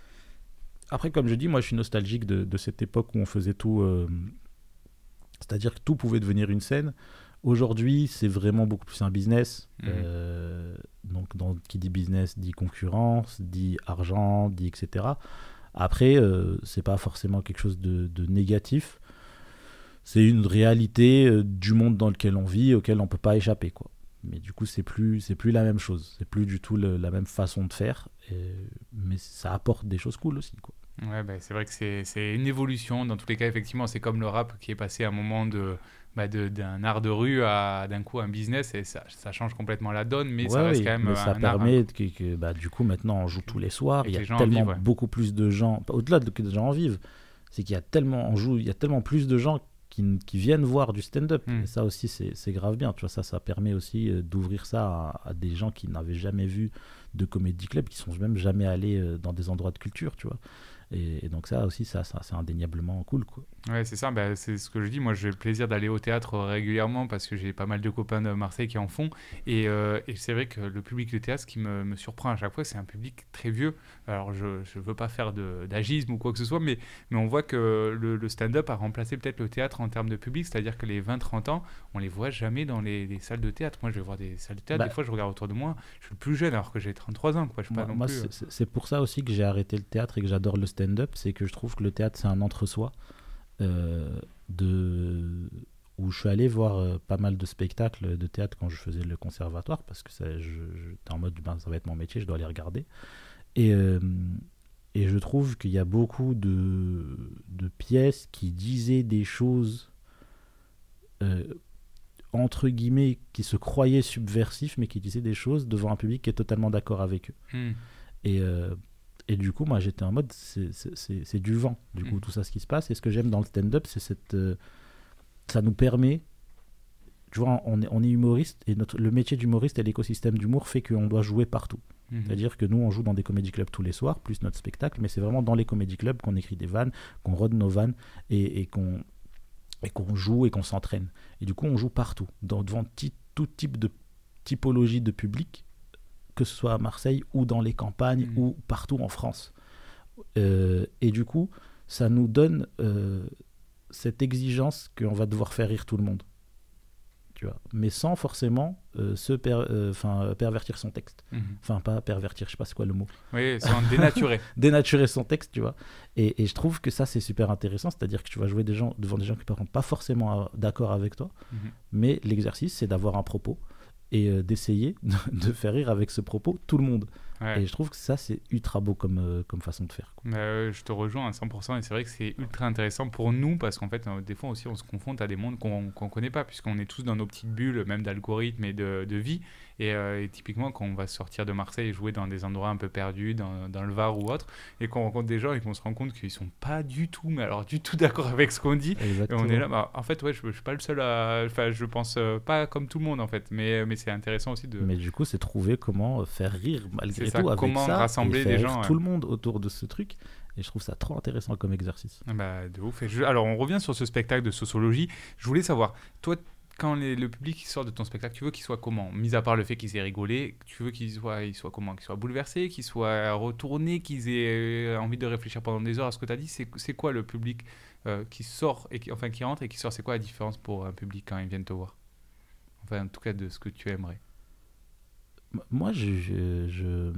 Après, comme je dis, moi, je suis nostalgique de, de cette époque où on faisait tout... Euh, c'est-à-dire que tout pouvait devenir une scène. Aujourd'hui, c'est vraiment beaucoup plus un business. Mmh. Euh, donc, dans, qui dit business, dit concurrence, dit argent, dit et cetera. Après, euh, c'est pas forcément quelque chose de, de négatif. C'est une réalité euh, du monde dans lequel on vit, auquel on peut pas échapper, quoi. Mais du coup, c'est plus, c'est plus la même chose. C'est plus du tout le, la même façon de faire. Et, mais ça apporte des choses cool aussi, quoi. Ouais, bah, c'est vrai que c'est, c'est une évolution. Dans tous les cas, effectivement, c'est comme le rap qui est passé à un moment de, bah de, d'un art de rue à d'un coup un business et ça, ça change complètement la donne, mais ouais, ça reste oui, quand même mais ça un permet art, que, que bah, du coup, maintenant, on joue tous les soirs. Il y a tellement vivent, ouais. beaucoup plus de gens, au-delà de que des gens en vivent, c'est qu'il y a tellement, on joue, il y a tellement plus de gens qui, qui viennent voir du stand-up. Mm. Et ça aussi, c'est, c'est grave bien. Tu vois, ça, ça permet aussi euh, d'ouvrir ça à, à des gens qui n'avaient jamais vu de comédie club, qui sont même jamais allés euh, dans des endroits de culture, tu vois. Et, et donc ça aussi, ça, ça, c'est indéniablement cool, quoi. Ouais, c'est ça, bah, c'est ce que je dis. Moi, j'ai le plaisir d'aller au théâtre régulièrement parce que j'ai pas mal de copains de Marseille qui en font. Et, euh, et c'est vrai que le public du théâtre, ce qui me, me surprend à chaque fois, c'est un public très vieux. Alors, je ne veux pas faire de, d'agisme ou quoi que ce soit, mais, mais on voit que le, le stand-up a remplacé peut-être le théâtre en termes de public. C'est-à-dire que les vingt trente ans, on les voit jamais dans les, les salles de théâtre. Moi, je vais voir des salles de théâtre. Bah, des fois, je regarde autour de moi. Je suis le plus jeune alors que j'ai trente-trois ans, quoi. Je suis moi, pas non moi plus, c'est, c'est pour ça aussi que j'ai arrêté le théâtre et que j'adore le stand-up. C'est que je trouve que le théâtre, c'est un entre-soi. Euh, de... où je suis allé voir euh, pas mal de spectacles de théâtre quand je faisais le conservatoire parce que ça, je, j'étais en mode ben, ça va être mon métier, je dois les regarder et, euh, et je trouve qu'il y a beaucoup de, de pièces qui disaient des choses euh, entre guillemets qui se croyaient subversifs mais qui disaient des choses devant un public qui est totalement d'accord avec eux. mmh. et euh, Et du coup, moi, j'étais en mode, c'est, c'est, c'est, c'est du vent, du coup, mmh. tout ça, ce qui se passe. Et ce que j'aime dans le stand-up, c'est cette... Euh, ça nous permet... Tu vois, on est, on est humoriste, et notre, le métier d'humoriste et l'écosystème d'humour fait qu'on doit jouer partout. Mmh. C'est-à-dire que nous, on joue dans des comédie clubs tous les soirs, plus notre spectacle, mais c'est vraiment dans les comédie clubs qu'on écrit des vannes, qu'on rôde nos vannes, et, et, qu'on, et qu'on joue et qu'on s'entraîne. Et du coup, on joue partout, dans, devant t- tout type de typologie de public, que ce soit à Marseille ou dans les campagnes mmh. ou partout en France. Euh, et du coup, ça nous donne euh, cette exigence qu'on va devoir faire rire tout le monde. Tu vois, mais sans forcément euh, se per, euh, pervertir son texte. Enfin, mm-hmm. pas pervertir, je sais pas c'est quoi le mot. Oui, sans dénaturer. Dénaturer son texte, tu vois. Et, et je trouve que ça, c'est super intéressant. C'est-à-dire que tu vas jouer des gens, devant des gens qui ne sont pas forcément d'accord avec toi. Mm-hmm. Mais l'exercice, c'est d'avoir un propos et euh, d'essayer de faire rire avec ce propos tout le monde. Ouais. Et je trouve que ça, c'est ultra beau comme, euh, comme façon de faire. Euh, je te rejoins à cent pour cent et c'est vrai que c'est ultra intéressant pour nous parce qu'en fait, euh, des fois aussi, on se confronte à des mondes qu'on ne connaît pas puisqu'on est tous dans nos petites bulles, même d'algorithmes et de, de vie. Et, euh, et typiquement, quand on va sortir de Marseille et jouer dans des endroits un peu perdus, dans, dans le Var ou autre, et qu'on rencontre des gens et qu'on se rend compte qu'ils ne sont pas du tout, mais alors du tout d'accord avec ce qu'on dit. Exactement. Et on est là, bah, en fait, ouais, je ne suis pas le seul à... Enfin, je pense euh, pas comme tout le monde, en fait. Mais, mais c'est intéressant aussi de... Mais du coup, c'est trouver comment faire rire malgré c'est ça, tout avec comment ça. rassembler et faire des gens. tout ouais. le monde autour de ce truc. Et je trouve ça trop intéressant comme exercice. Bah, de ouf. Et je... Alors, on revient sur ce spectacle de sociologie. Je voulais savoir, toi, quand les, le public sort de ton spectacle, tu veux qu'il soit comment ? Mis à part le fait qu'ils aient rigolé, tu veux qu'il soit, il soit comment ? Qu'il soit bouleversé, qu'il soit retourné, qu'ils aient envie de réfléchir pendant des heures à ce que tu as dit. C'est, c'est quoi le public euh, qui sort, et qui, enfin qui rentre et qui sort ? C'est quoi la différence pour un public quand ils viennent te voir ? Enfin, en tout cas, de ce que tu aimerais. Moi, je... je, je...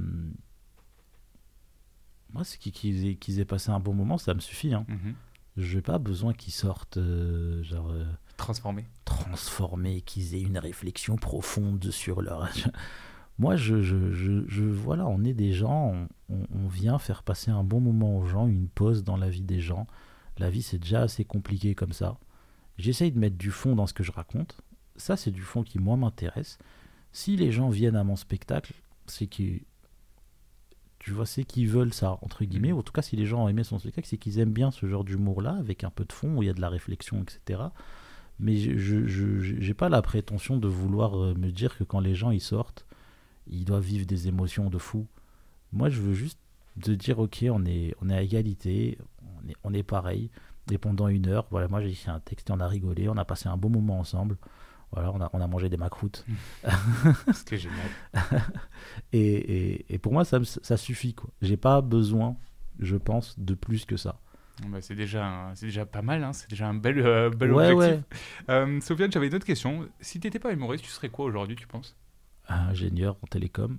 Moi, c'est qu'ils aient, qu'ils aient passé un bon moment, ça me suffit. Hein. Mm-hmm. Je n'ai pas besoin qu'ils sortent, euh, genre... Euh, transformés. Transformés, qu'ils aient une réflexion profonde sur leur... Moi, je, je, je, je... Voilà, on est des gens, on, on vient faire passer un bon moment aux gens, une pause dans la vie des gens. La vie, c'est déjà assez compliqué comme ça. J'essaye de mettre du fond dans ce que je raconte. Ça, c'est du fond qui, moi, m'intéresse. Si les gens viennent à mon spectacle, c'est qu'ils... Tu vois, c'est qu'ils veulent ça, entre guillemets. En tout cas, si les gens ont aimé son spectacle, c'est qu'ils aiment bien ce genre d'humour-là, avec un peu de fond, où il y a de la réflexion, et cetera. Mais je n'ai pas la prétention de vouloir me dire que quand les gens ils sortent, ils doivent vivre des émotions de fou. Moi, je veux juste de dire, ok, on est, on est à égalité, on est, on est pareil. Et pendant une heure, voilà, moi j'ai écrit un texte et on a rigolé, on a passé un bon moment ensemble. Voilà, on a, on a mangé des macroutes. C'était génial. et, et, et pour moi, ça, ça suffit, quoi. J'ai pas besoin, je pense, de plus que ça. Bah, c'est, déjà, c'est déjà pas mal, hein. C'est déjà un bel, euh, bel ouais, objectif. Ouais. Euh, Sofiane, j'avais une autre question. Si tu n'étais pas humoriste, tu serais quoi aujourd'hui, tu penses ? Ingénieur en télécom.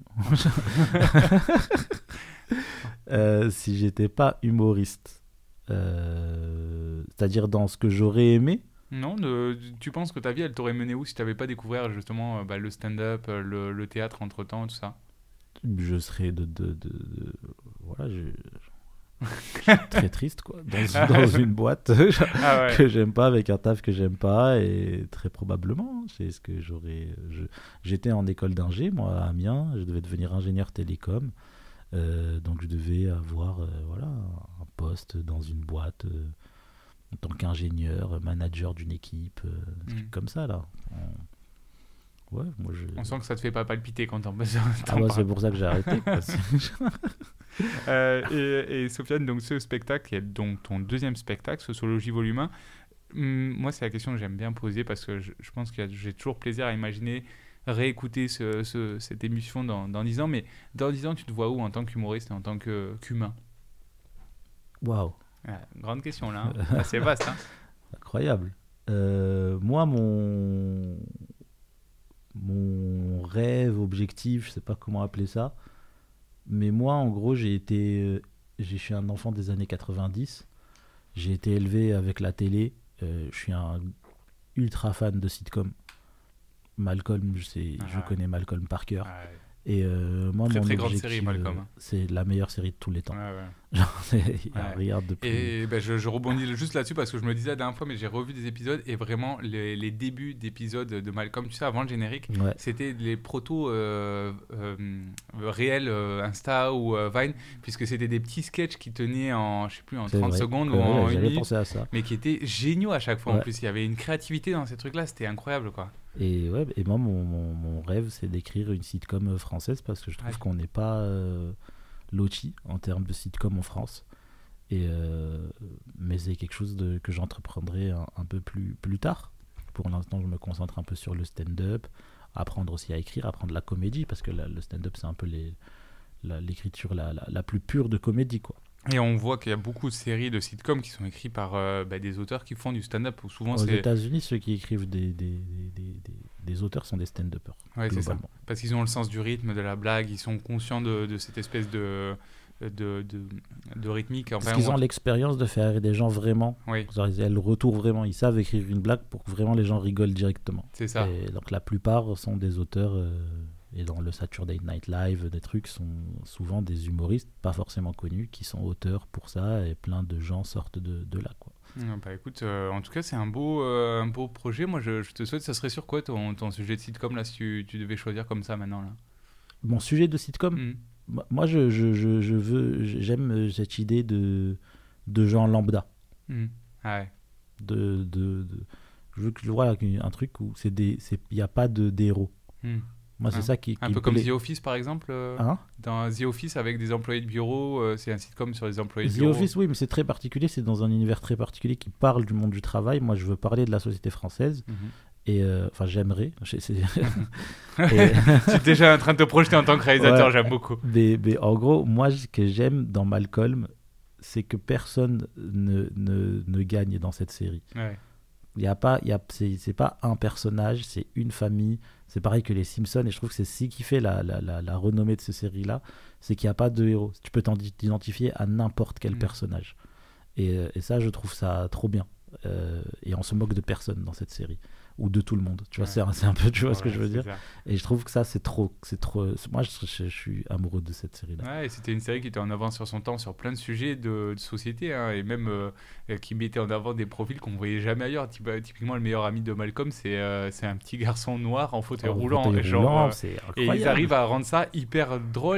euh, si j'étais pas humoriste, euh, c'est-à-dire dans ce que j'aurais aimé. Non, de, tu penses que ta vie, elle t'aurait mené où si tu n'avais pas découvert justement euh, bah, le stand-up, euh, le, le théâtre entre-temps, tout ça ? Je serais de... de, de, de voilà, je, je suis très triste, quoi. Dans, dans une boîte ah ouais. que j'aime pas, avec un taf que j'aime pas, et très probablement, c'est ce que j'aurais... Je, j'étais en école d'ingé, moi, à Amiens, je devais devenir ingénieur télécom, euh, donc je devais avoir euh, voilà, un poste dans une boîte... Euh, en tant qu'ingénieur, manager d'une équipe, euh, des mmh. trucs comme ça, là. On... Ouais, moi je... On sent que ça te fait pas palpiter quand t'en besoin. Ah bah, c'est pour ça que j'ai arrêté. euh, et, et Sofiane, donc ce spectacle, qui est donc ton deuxième spectacle, Sociologie Volume un, hum, moi c'est la question que j'aime bien poser parce que je, je pense que j'ai toujours plaisir à imaginer réécouter ce, ce, cette émission dans, dans dix ans, mais dans dix ans, tu te vois où en tant qu'humoriste et en tant que, qu'humain ? Waouh. Ah, grande question là, hein. C'est vaste. Hein. Incroyable. Euh, moi, mon... mon rêve, objectif, je sais pas comment appeler ça, mais moi, en gros, j'ai été, je suis un enfant des années quatre-vingt-dix. J'ai été élevé avec la télé. Euh, je suis un ultra fan de sitcom. Malcolm, je sais, ah, je ouais. connais Malcolm par cœur. Ah, ouais. Et euh, moi, très, mon très objectif, grande série, Malcolm. Hein. C'est la meilleure série de tous les temps. Ouais, ouais. Genre, il y a ouais. rien de plus. Et ben, je, je rebondis juste là-dessus parce que je me disais la dernière fois, mais j'ai revu des épisodes et vraiment les, les débuts d'épisodes de Malcolm, tu sais, avant le générique, ouais. c'était les protos euh, euh, réels euh, Insta ou euh, Vine, puisque c'était des petits sketchs qui tenaient en, je sais plus, en c'est trente vrai. secondes ouais, ou en ouais, une minute, pensé à ça. mais qui étaient géniaux à chaque fois. Ouais. En plus, il y avait une créativité dans ces trucs-là, c'était incroyable, quoi. Et, ouais, et moi, mon, mon, mon rêve, c'est d'écrire une sitcom française parce que je trouve ouais. qu'on n'est pas euh, loti en termes de sitcom en France. Et, euh, mais c'est quelque chose de, que j'entreprendrai un, un peu plus, plus tard. Pour l'instant, je me concentre un peu sur le stand-up, apprendre aussi à écrire, apprendre la comédie, parce que la, le stand-up, c'est un peu les, la, l'écriture la, la, la plus pure de comédie, quoi. Et on voit qu'il y a beaucoup de séries de sitcoms qui sont écrites par euh, bah, des auteurs qui font du stand-up. Où souvent, Aux c'est... États-Unis, ceux qui écrivent des, des, des, des, des, des auteurs sont des stand-uppers. Ouais, c'est ça. globalement. Parce qu'ils ont le sens du rythme, de la blague, ils sont conscients de, de cette espèce de, de, de, de rythmique. Enfin, Parce qu'ils on- ont l'expérience de faire rire des gens vraiment. Oui, Genre, ils- elles le retournent vraiment. Ils savent écrire une blague pour que vraiment les gens rigolent directement. c'est ça. Et donc la plupart sont des auteurs, euh, et dans le Saturday Night Live, des trucs sont souvent des humoristes, pas forcément connus, qui sont auteurs pour ça, et plein de gens sortent de, de là, quoi. Ah, Bah écoute, euh, en tout cas, c'est un beau, euh, un beau projet. Moi, je, je te souhaite, ça serait sur quoi ton, ton sujet de sitcom là, si tu, tu devais choisir comme ça maintenant là. Mon sujet de sitcom, Mm. moi- moi je, je, je, je veux, j'aime euh, cette idée de, de gens lambda. Mm. Ah ouais. De, de, de- je veux que voilà, un truc où c'est des, c'est, il n'y a pas de d'héros. Mm. Moi, c'est Un- ça qui, Un qui peu me comme plaît. The Office par exemple. euh, Hein Dans The Office avec des employés de bureau, euh, c'est un sitcom sur les employés de The bureau. Office, oui, mais c'est très particulier. C'est dans un univers très particulier qui parle du monde du travail. Moi, je veux parler de la société française. Mhm. Et euh, enfin, j'aimerais. Je- c'est- Je et- suis déjà en train de te projeter en tant que réalisateur, Ouais. j'aime beaucoup. mais, mais en gros, moi, ce que j'aime dans Malcolm, c'est que personne ne, ne, ne gagne dans cette série. Ouais. Il y a pas, il y a, c'est, c'est pas un personnage, c'est une famille. C'est pareil que les Simpsons, et je trouve que c'est ce qui fait la, la, la, la renommée de ces séries-là, c'est qu'il n'y a pas de héros. Tu peux t'en- t'identifier à n'importe quel Mm. personnage. Et, euh, et ça, je trouve ça trop bien. Euh, et on se moque de personne dans cette série, ou de tout le monde. Tu vois, Ouais. c'est, un, c'est un peu, tu vois ce que Ouais, je veux c'est dire. ça. Et je trouve que ça, c'est trop, c'est trop. Moi, je, je- je suis amoureux de cette série-là. Ouais, et c'était une série qui était en avance sur son temps sur plein de sujets de, de société, hein, et même euh, euh, qui mettait en avant des profils qu'on voyait jamais ailleurs. Typ- euh, typiquement, le meilleur ami de Malcolm, c'est euh, c'est un petit garçon noir en fauteuil En roulant. fauteuil genre, roulant, euh, c'est et incroyable. ils arrivent à rendre ça hyper drôle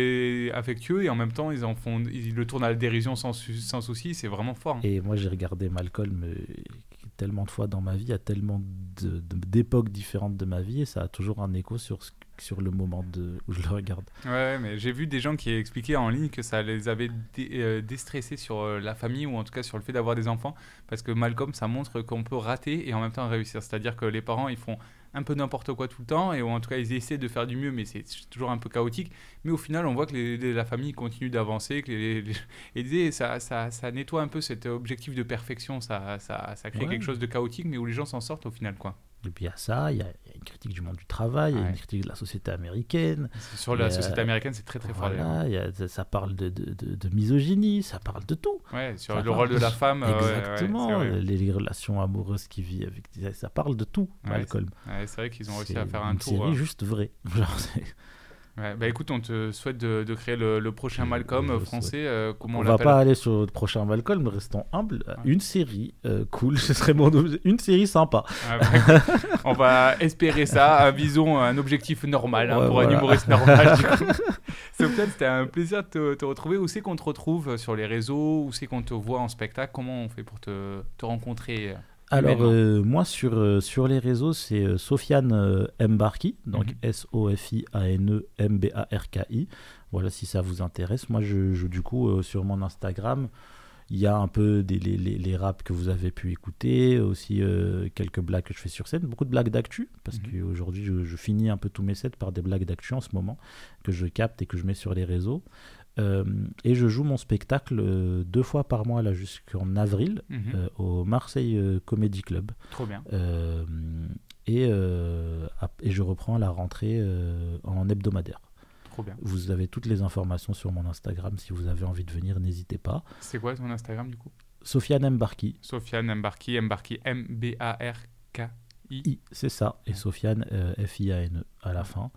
et affectueux, et en même temps, ils en font, ils le tournent à la dérision sans, su- sans souci. C'est vraiment fort. hein. Et moi, j'ai regardé Malcolm euh, tellement de fois dans ma vie, à tellement de, de- d'époques différentes de ma vie, et ça a toujours un écho sur, ce- sur le moment de, où je le regarde. Ouais, ouais, mais j'ai vu des gens qui expliquaient en ligne que ça les avait dé- euh, déstressés sur euh, la famille, ou en tout cas sur le fait d'avoir des enfants, parce que Malcolm, ça montre qu'on peut rater et en même temps réussir. C'est-à-dire que les parents, ils font un peu n'importe quoi tout le temps, et ou en tout cas ils essaient de faire du mieux, mais c'est toujours un peu chaotique. Mais au final, on voit que les- les- la famille continue d'avancer, que les, les- et disait, ça, ça, ça nettoie un peu cet objectif de perfection, ça, ça, ça crée Ouais. quelque chose de chaotique, mais où les gens s'en sortent au final, quoi. Et puis il y a ça, il y, a il y a une critique du monde du travail, il y a Ouais. une critique de la société américaine. Sur la Et, société euh, américaine, c'est très très fort. d'ailleurs. Voilà, il y a- ça, ça parle de, de, de, de misogynie, ça parle de tout. Ouais, sur Ça le parle- rôle de la femme. euh, ouais, ouais, Exactement, c'est vrai. les, les relations amoureuses qu'il vit avec. Ça parle de tout, Ouais, Malcolm. Ouais, c'est vrai qu'ils ont réussi C'est à faire un une tour. série euh, juste vraie. Genre, c'est- ouais. Bah écoute, on te souhaite de, de créer le, le prochain Je- Malcolm je euh, le français. euh, comment on, on va l'appelle pas aller sur le prochain Malcolm, restons humbles. Ouais. Une série euh, cool, ce serait mon objet- une série sympa. Ah, bah, écoute, on va espérer ça. euh, Visons un objectif normal hein, Ouais, pour un voilà. humoriste normal. Du coup. Sofiane, c'était un plaisir de te, te retrouver. Où c'est qu'on te retrouve sur les réseaux? Où c'est qu'on te voit en spectacle? Comment on fait pour te, te rencontrer? Alors humainement euh, moi sur, euh, sur les réseaux c'est euh, Sofiane euh, Mbarki, donc Mhm. S O F I A N E M B A R K I. Voilà si ça vous intéresse. Moi je, je du coup euh, sur mon Instagram il y a un peu des, les, les, les raps que vous avez pu écouter, aussi euh, quelques blagues que je fais sur scène, beaucoup de blagues d'actu, parce Mhm. qu'aujourd'hui je, je finis un peu tous mes sets par des blagues d'actu en ce moment, que je capte et que je mets sur les réseaux. Euh, et je joue mon spectacle euh, deux fois par mois là jusqu'en avril Mhm. euh, au Marseille euh, Comedy Club. Trop bien. Euh, et, euh, ap- et je reprends la rentrée euh, en hebdomadaire. Trop bien. Vous avez toutes les informations sur mon Instagram. Si vous avez envie de venir, n'hésitez pas. C'est quoi ton Instagram du coup? Sofiane Mbarki, Sofiane Mbarki, Mbarki, M B A R K I. I, c'est ça. Et Sofiane, euh, F I A N E à la fin.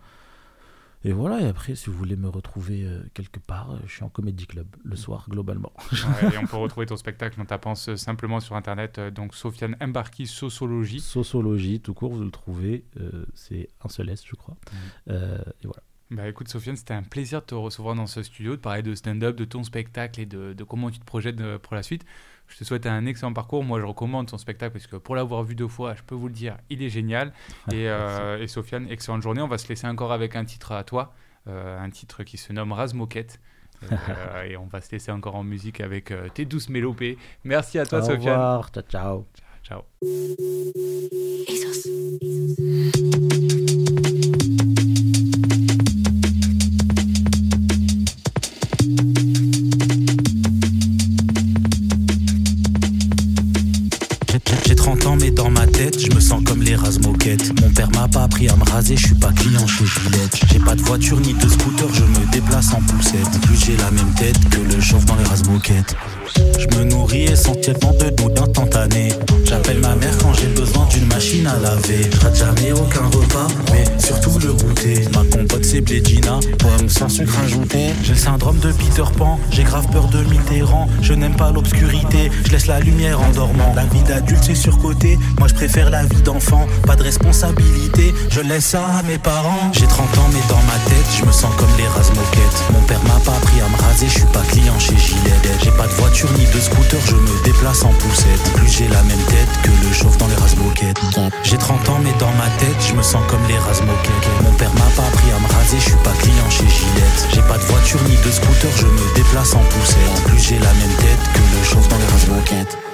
Et voilà, et après, si vous voulez me retrouver euh, quelque part, euh, je suis en Comedy Club le soir, globalement. Ouais, et on peut retrouver ton spectacle en tapant euh, simplement sur internet. euh, donc Sofiane Mbarki, Sociologie. Sociologie, tout court, vous le trouvez. euh, c'est un seul S, je crois. Mhm. Euh, et voilà. Bah écoute Sofiane, c'était un plaisir de te recevoir dans ce studio, de parler de stand-up, de ton spectacle et de, de comment tu te projettes de- pour la suite. Je te souhaite un excellent parcours. Moi, je recommande ton spectacle parce que pour l'avoir vu deux fois, je peux vous le dire, il est génial. Et, euh, et Sofiane, excellente journée. On va se laisser encore avec un titre à toi, euh, un titre qui se nomme Razmoquette. Et, euh, et on va se laisser encore en musique avec euh, tes douces mélopées. Merci à toi, Au Sofiane. revoir, ciao, ciao. Ciao. Esos. m'a pas appris à me raser, je suis pas client chez Gillette. J'ai pas de voiture ni de scooter, je me déplace en poussette. En plus j'ai la même tête que le chauffe dans les rases-moquettes. Je me nourris essentiellement de doudes instantanées. J'appelle ma mère quand j'ai besoin d'une machine à laver. Je rate jamais aucun repas, mais surtout le goûter. Ma compote c'est Blédina, pomme sans sucre ajouté. J'ai le syndrome de Peter Pan, j'ai grave peur de Mitterrand. Je n'aime pas l'obscurité, je laisse la lumière en dormant. La vie d'adulte c'est surcoté, moi je préfère la vie d'enfant. Pas de responsabilité, je laisse ça à mes parents. J'ai trente ans mais dans ma tête, je me sens comme les rases-moquettes. Mon père m'a pas appris à me raser, je suis pas client chez Gillette. J'ai pas de voiture ni de scooter, je me déplace en poussette. En plus j'ai la même tête que le chauffe dans les rases-moquettes. J'ai trente ans mais dans ma tête, je me sens comme les rases-moquettes. Mon père m'a pas appris à me raser, je suis pas client chez Gillette. J'ai pas de voiture ni de scooter, je me déplace en poussette. En plus j'ai la même tête que le chauffe dans les rases-moquettes.